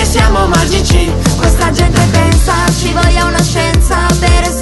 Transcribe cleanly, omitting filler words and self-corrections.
siamo magici. Questa gente pensa ci voglia una scienza, bere